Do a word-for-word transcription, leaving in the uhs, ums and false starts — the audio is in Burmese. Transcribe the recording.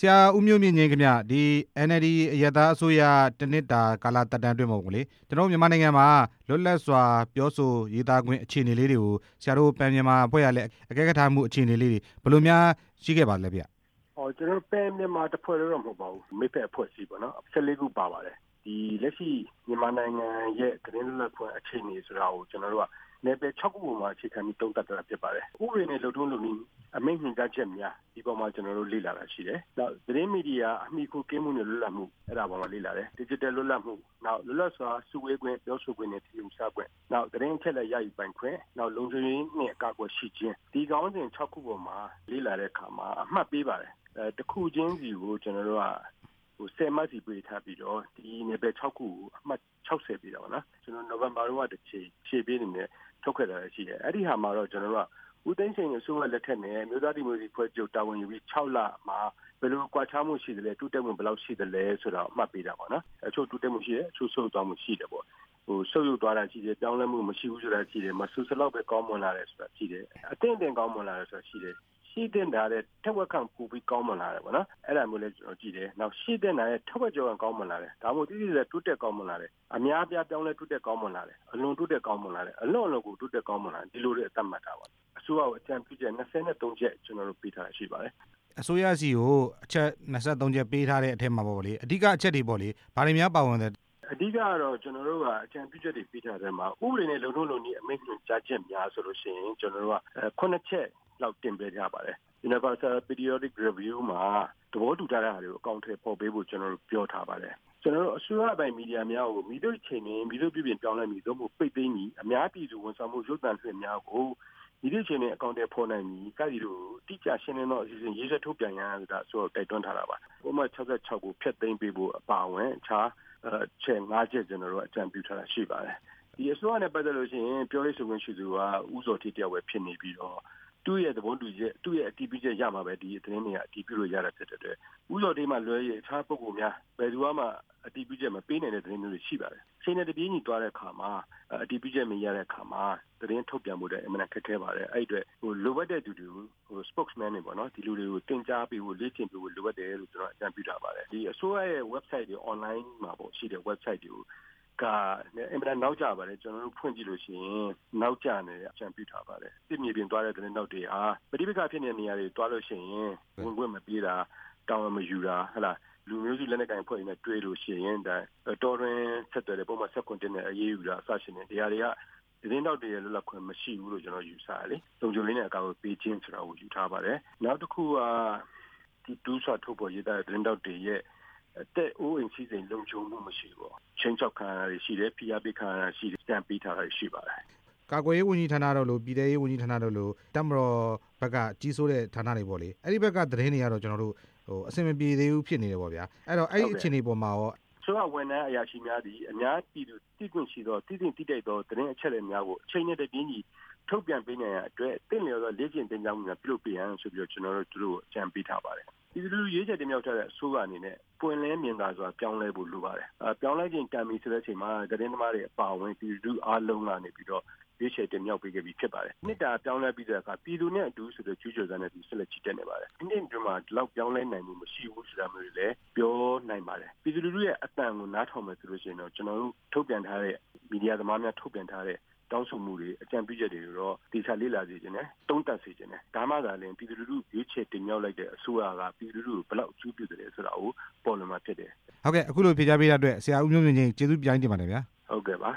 ဆရာဦးမျိုးမြင့်ငြိမ်းခင်ဗျဒီ အန် အယ်လ် ဒီ အရပ်သားအစိုးရတစ်နှစ်တာကာလသက်တမ်းအတွင်းမှာပေါ့လေကျွန်တော်တို့မြန်မာနိုင်ငံမှာလွတ်လပ်စွာပြောဆိုရေးသားခွင့်အခြေအနေလေးတွေကိုဆရာတို့ပန်မြန်မာအဖွဲ့ကလည်းအကဲခတ်ထားမှုအခြေအနေလေးတွေဘယ်လိုများရှိခဲ့ပါလဲဗျ။အော်ကျွန်တော်ပန်မြန်မာတစ်ဖွဲ့တော့မဟုတ်ပါဘူးမိဖက်အဖွဲ့အစည်းပေါ့နော်ဆယ်လေးခုပါပါတယ်ဒီလက်ရှိမြန်မာနိုင်ငံရဲ့သတင်းလွတ်လပ်ခွင့်အခြေအနေဆိုတာကိုကျွန်တော်တို့ကနေပယ်၆ခုပေါ်မှာအခြေခံပြီးသုံးသပ်တာဖြစ်ပါတယ်ဥပဒေနဲ့လုပ်ထုံးလုပ်နည်းအမိန့်ညွှန်ကြားချက်များဒီပေါ်မှာကျွန်တော်တို့လေ့လာတာရှိတယ်နောက်သတင်းမီဒီယာအမိခိုကင်းမှုနဲ့လွတ်လပ်မှုအဲ့ဒါပေါ်မှာလေ့လာတယ် digital လွတ်လပ်မှုနောက်လွတ်လပ်စွာစုဝေးခွင့်ပြောဆိုခွင့်နဲ့ထင်ရှားခွင့်နောက်သတင်းအချက်အလက်ရယူပိုင်ခွင့်နောက်လုံခြုံရေးနဲ့အကာအကွယ်ရှိခြင်းဒီကောင်းစဉ်၆ခုပေါ်မှာလေ့လာတဲ့အခါမှာအမှတ်ပေးပါတယ်အဲတစ်ခုချင်းစီကိုကျွန်တော်တို့ကဟိုဆယ်မှတ်စီပေးထားပြီးတော့ဒီနယ်ပယ်၆ခုကိုအမှတ်၆၀ပြီးတော့နော်ကျွန်တော်နိုဝင်ဘာလကတစ်ချိန်ဖြည့်ပေးနေတယ်ထုတ်ခဲ့တာရှိတယ်အဲ့ဒီဟာမှာတော့ကျွန်တော်တို့ကဦးသိန်းစိန်အစိုးရလက်ထက်နဲ့မြို့သားဒီမိုကရေစီဖွဲ့ချုပ်တာဝန်ယူပြီး၆လမှာဘယ်လိုကွာခြားမှုရှိတယ်လဲတိုးတက်မှုဘယ်လောက်ရှိတယ်လဲဆိုတော့အမှတ်ပေးတာပေါ့နော်အချို့တိုးတက်မှုရှိတယ်အချို့ဆုတ်သွားမှုရှိတယ်ပေါ့ဟိုဆုတ်ယုတ်သွားတာရှိတယ်ပြောင်းလဲမှုမရှိဘူးဆိုတာရှိတယ်မဆူစလောက်ပဲကောင်းမွန်လာတယ်ဆိုတာရှိတယ်အသင့်အတင့်ကောင်းမွန်လာတယ်ဆိုတာရှိတယ်ရှိတဲ့နားတဲ့ထက်ဝက်ခန့်ပူပြီးကောင်းမွန်လာတယ်ပေါ့နော်အဲ့ဒါမျိုးလဲကျွန်တော်ကြည့်တယ်နောက်ရှိတဲ့နားရဲ့ထက်ဝက်ကျော်ကောင်းမွန်လာတယ်ဒါမှမဟုတ်တိတိကျကျတိုးတက်ကောင်းမွန်လာတယ်အများအပြားပြောင်းလဲတိုးတက်ကောင်းမွန်လာတယ်အလွန်တိုးတက်ကောင်းမွန်လာတယ်အလွန်အလွန်ကိုတိုးတက်ကောင်းမွန်လာတယ်ဒီလိုတွေအသက်မှတ်တာပါအစိုးရကိုအကြံပြုချက်၂၃ချက်ကျွန်တော်တို့ပေးထားတာရှိပါတယ်အစိုးရစီကိုအချက်၂၃ချက်ပေးထားတဲ့အထက်မှာပေါ့လေအဓိကအချက်တွေပေါ့လေဘာတွေများပါဝင်တယ်အဓိကကတော့ကျွန်တော်တို့ကအကြံပြုချက်တွေပေးထားတဲ့မှာဥပဒေနဲ့လုံထုံးလုံနည်းအမိန့်ညွှန်ကြားချက်များဆိုလို့ရှိရင်ကျွန်တော်တို့ကခုနှစ်ချက်လောက်တင်ပေးကြပါတယ် Universal Periodic Review မှာသဘောတူထားတဲ့ဟာတွေကိုအကောင့်ထဲပေါ်ပေးဖို့ကျွန်တော်တို့ပြောထားပါတယ်ကျွန်တော်တို့အစိုးရပိုင်းမီဒီယာများကိုမိတို့ချိန်နဲ့မိတို့ပြည်ပြင်ပြောင်းလဲမိတို့ကိုပိတ်သိမ်းပြီးအများပြည်သူဝန်ဆောင်မှုရုပ်သံလွှင့်များကိုဒီလိုချင်းနဲ့အကောင့်တွေဖော်နိုင်ပြီကဒီလိုတိကျရှင်းလင်းတော့အစီအစဉ်ရေးဆွဲထုတ်ပြန်ရတာဆိုတော့တိုက်တွန်းထားတာပါဥပမာ၆၆ကိုဖျက်သိမ်းပေးဖို့အပါအဝင်အခြားချဲ၅ချက်ကျွန်တော်တို့အကြံပြုထားတာရှိပါတယ်ဒီအစိုးရနဲ့ပတ်သက်လို့ရှိရင်ပြောရေးဆိုခွင့်ရှိသူကဥစော်ထိတယောက်ပဲဖြစ်နေပြီးတော့သူ့ရဲ့သဘောတူချက်သူ့ရဲ့အတည်ပြုချက်ရမှာပဲဒီသတင်းတွေကအတည်ပြုလို့ရတာဖြစ်တဲ့အတွက်ဥစော်ထိမှလွှဲရအခြားပုဂ္ဂိုလ်များဘယ်သူမှအတည်ပြုချက်မပေးနိုင်တဲ့သတင်းမျိုးတွေရှိပါတယ်။ချိန်နဲ့တပြေးညီသွားတဲ့အခါမှာအတည်ပြုချက်မရတဲ့အခါမှာသတင်းထုတ်ပြန်မှုတွေအမှန်ခက်ခဲပါတယ်။အဲ့အတွက်ဟိုလိုအပ်တဲ့သူတွေဟို spokesman တွေပေါ့နော်ဒီလူတွေကိုတင်ကြားပေးဖို့လေ့ကျင့်ပေးဖို့လိုအပ်တယ်လို့ကျွန်တော်အကြံပြုထားပါတယ်။ဒီအစိုးရရဲ့ website တွေ online မှာပေါ့ရှိတဲ့ website တွေကိုကအင်မတန်နောက်ကျပါတယ်ကျွန်တော်တို့ဖွင့်ကြည့်လို့ရှိရင်နောက်ကျနေတဲ့အကြံပြုထားပါတယ်။ပြည်မြေပြင်သွားတဲ့သတင်းတောက်တွေဟာပဋိပက္ခဖြစ်နေတဲ့နေရာတွေတွားလို့ရှိရင်ဝင်ခွင့်မပေးတာတောင်းမယူတာဟဲ့လားလူမျိုးစုလက်နက်ကိုင်ဖွဲ့နေတွေ့လို့ရှိရင်ဒါတော်တွင်ဆက်တယ်ပုံမှန်ဆက်ကွန်တင်နဲ့အရေးယူတာအစရှင်နေတရားတွေကသတင်းတောက်တွေရဲ့လွတ်လပ်ခွင့်မရှိဘူးလို့ကျွန်တော်ယူဆတယ်လေလုံခြုံရေးနဲ့အကာအကွယ်ပေးခြင်းဆိုတာကိုယူထားပါတယ်နောက်တစ်ခုကဒီဒူးဆွတ်ထုတ်ပေါ်ရေးတဲ့သတင်းတောက်တွေရဲ့တဲ့အိုးအင်စီစဉ်လုံခြုံမှုမရှိဘူးချင်းချောက်ခံရရှိတယ်ဖိအားပေးခံရရှိတယ်စံပေးထားတာရှိပါတယ်ကာကွယ်ရေးဝန်ကြီးဌာနတို့လို့ပြည်ထရေးဝန်ကြီးဌာနတို့လို့တပ်မတော်ဘက်ကကြီးစိုးတဲ့ဌာနတွေပေါ့လေအဲ့ဒီဘက်ကသတင်းတွေကတော့ကျွန်တော်တို့ဟိုအဆင်မပြေသေးဘူးဖြစ်နေတယ်ပေါ့ဗျာအဲ့တော့အဲ့ဒီအခြေအနေပေါ်မှာရောဆိုတော့ဝန်ထမ်းအရာရှိများသည်အများပြည်သူတည်ခွင့်ရှိသောတည်တည်တည်တဲ့သောသတင်းအချက်အလက်များကိုအချိန်နဲ့တပြေးညီထုတ်ပြန်ပေးနိုင်ရအတွက်တင့်လျော်သောလေ့ကျင့်သင်ကြားမှုများပြုလုပ်ပေးရန်ဆိုပြီးတော့ကျွန်တော်တို့တို့အကြံပေးထားပါတယ်ဒီလိုရေးချက်တင်မြောက်ထားတဲ့အစိုးရအနေနဲ့ပွင့်လင်းမြင်သာစွာပြောင်းလဲဖို့လိုပါတယ်အဲပြောင်းလဲခြင်းတန်ပြီဆိုတဲ့အချိန်မှာသတင်းသမားတွေအပါအဝင်ပြည်သူအားလုံးကနေပြီးတော့ရွေးချယ်တင်မြောက်ပေးခဲ့ပြီးဖြစ်ပါတယ်နှစ်တာပြောင်းလဲပြီးတဲ့အခါပြည်သူနဲ့အတူဆိုတဲ့ကျူးကျော်စံနဲ့ဒီဆက်လက်ချီတက်နေပါတယ်ဒီနေ့ဒီမှာဒီလောက်ပြောင်းလဲနိုင်မှုမရှိဘူးဆိုတာမျိုးတွေလည်းပြောနိုင်ပါတယ်ပြည်သူလူထုရဲ့အတန်ကိုနားထောင်မယ်ဆိုလို့ရှိရင်တော့ကျွန်တော်တို့ထုတ်ပြန်ထားတဲ့မီဒီယာသမားများထုတ်ပြန်ထားတဲ့တောင်းဆိုမှုတွေအကြံပြုချက်တွေတော့ဒီစားလေးလာစေခြင်းနဲ့တုံးတက်စေခြင်းနဲ့ဒါမှသာလျှင်ပြည်သူလူထုရွေးချယ်တင်မြောက်လိုက်တဲ့အစိုးရကပြည်သူလူထုကိုဘယ်လောက်အကျိုးပြုတယ်ဆိုတာကိုပေါ်လွင်မှာဖြစ်တယ်ဟုတ်ကဲ့အခုလိုဖြေကြားပေးတဲ့အတွက်ဆရာဦးမျိုးမြင့်ကြီးကျေးဇူးပြိုင်းတင်ပါတယ်ဗျာဟုတ်ကဲ့ပါ